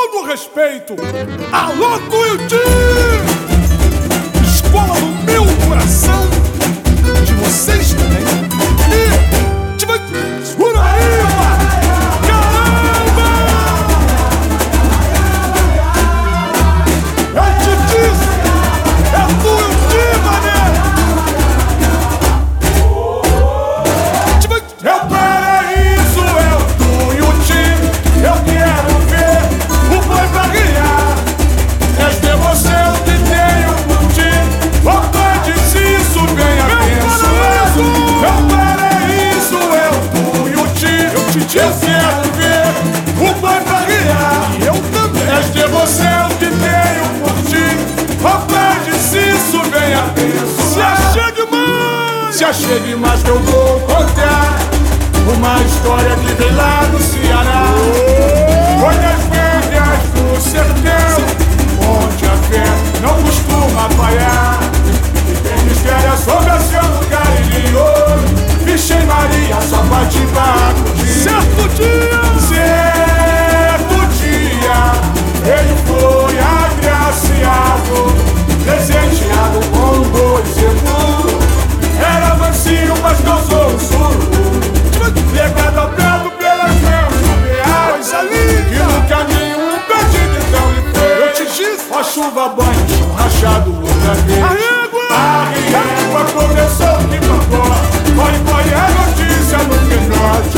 todo respeito. Alô, Tuiuti! Escola do meu coração, de vocês também. E segura aí, caramba! Eu te disse, é Tuiuti, mané! É o paraíso, é o Tuiuti. Eu quero ver o boi vaguear. És devoção que tenho por ti. Ó Pai de Ciso, venha abençoado. É o paraíso, é o Tuiuti. Eu quero ver o boi vaguear. E eu também. És devoção que tenho por ti. Ó Pai de Ciso, venha abençoado. Se achegue mais! Se achegue mais que eu vou contar uma história que vem lá do Ceará. Olha as velhas do sertão, onde a fé não costuma falhar. E tem mistério sobre a seu lugar e ouro. Virgem Maria, só vai te acudir. Certo dia, ele foi agraciado, presenteado com um boi seguro. Era mansinho, mas causou um sururu. Levado ao prado pelas mãos chuveadas. E no caminho um perdido então lhe fez. Eu te disse, ó chuva, banho, chão rachado outra vez. A régua começou que bancou. Foi a notícia no pinote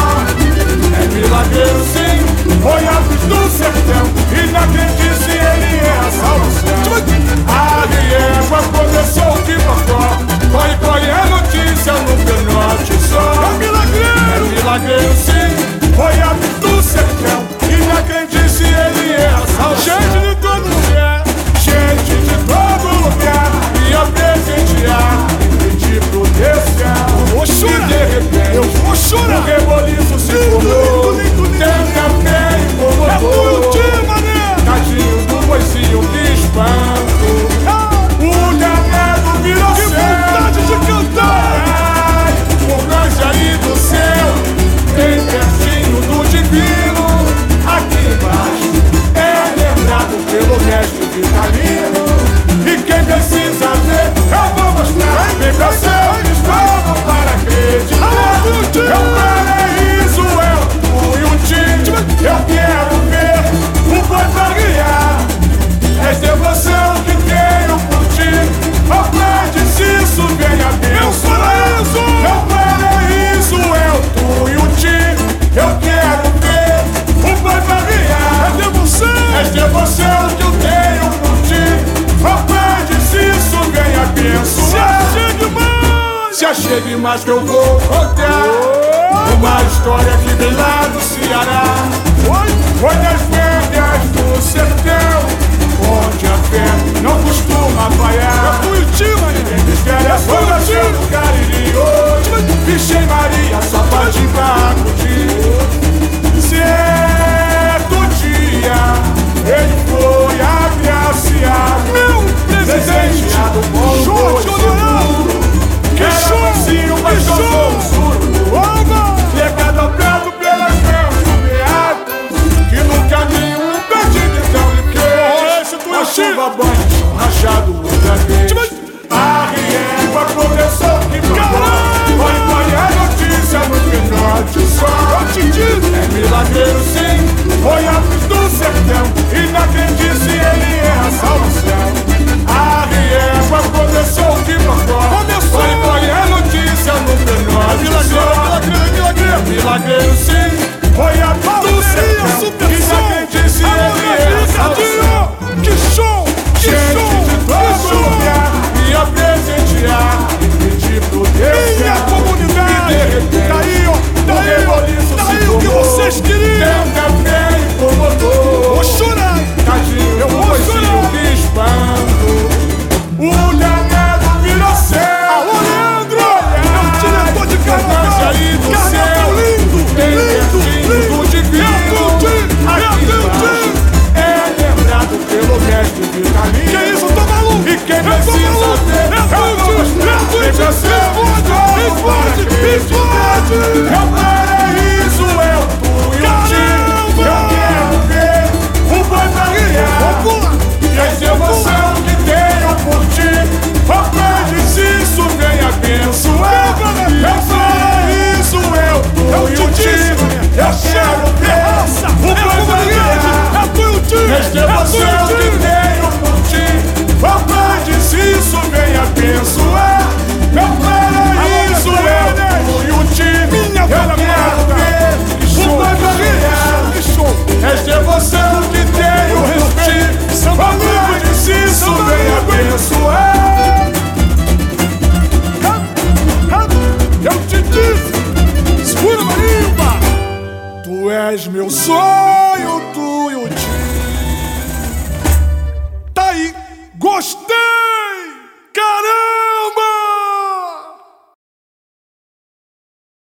só. É milagreiro sim, foi aves do sertão. E na crendice ele é a salvação. A régua começou que bancou. Foi a notícia no pinote só. É milagreiro sim, foi aves do sertão. E na crendice ele é a salvação. Gente de todo lugar, gente de todo lugar. E a presentear, e pedir proteção. E de repente, eu vou chorar. O reboliço se formou. Tanta fé incomodou. Tadinho do boizinho, que espanto. O danado virou céu. Que vontade de cantar. Por aí do céu, bem pertinho do divino. Aqui embaixo é lembrado pelo mestre Vitalino. E quem precisa ver, eu vou mostrar. Vem pra céu, estava para acreditar. É o paraíso, é o Tuiuti. Eu quero ver o boi vaguear. És devoção que tenho por ti. Ó Pai de Ciso, venha abençoado. É o paraíso, é o Tuiuti. Eu quero ver o boi vaguear. És devoção que eu tenho por ti. Ó Pai de Ciso, venha abençoado. Se achegue mais que eu vou contar uma história que vem lá do Ceará. Foi das velhas do sertão, onde a fé não costuma falhar. Tem mistério sobre a seu lugar e hoje. Virgem Maria, só pode acudir. Certo dia, ele foi agraciado, presenteado com um boi seguro. Era mansinho, mas causou um sururu. Legado ao prado pelas mãos chuveadas. Que no caminho um perdido então lhe fez. A chuva, banho, chão rachado outra vez. A régua começou que bancou. Foi a notícia no pinote só. É milagreiro sim, foi aves do sertão. E na crendice ele é a salvação. A régua começou que bancou. Foi a notícia no pinote só. Milagreiro sim, foi aves do sertão. E na crendice ele é a salvação. Que show! Gente de todo lugar ia presentear e pedir proteção. Minha comunidade! E de repente, o reboliço se formou. O que vocês queriam? Tanta fé incomodou. Vou chorar! Tadinho, eu vou chorar! Que espanto. O danado virou céu. Alô, Leandro! Meu diretor de carnaval! Carnaval lindo! Bem pertinho do divino. Aqui embaixo é lembrado pelo mestre Vitalino. Que isso, tô maluco? E quem precisa ver, eu vou mostrar. Vem pra céu, explode! É o paraíso, é o Tuiuti. Eu quero ver o és meu sonho, tu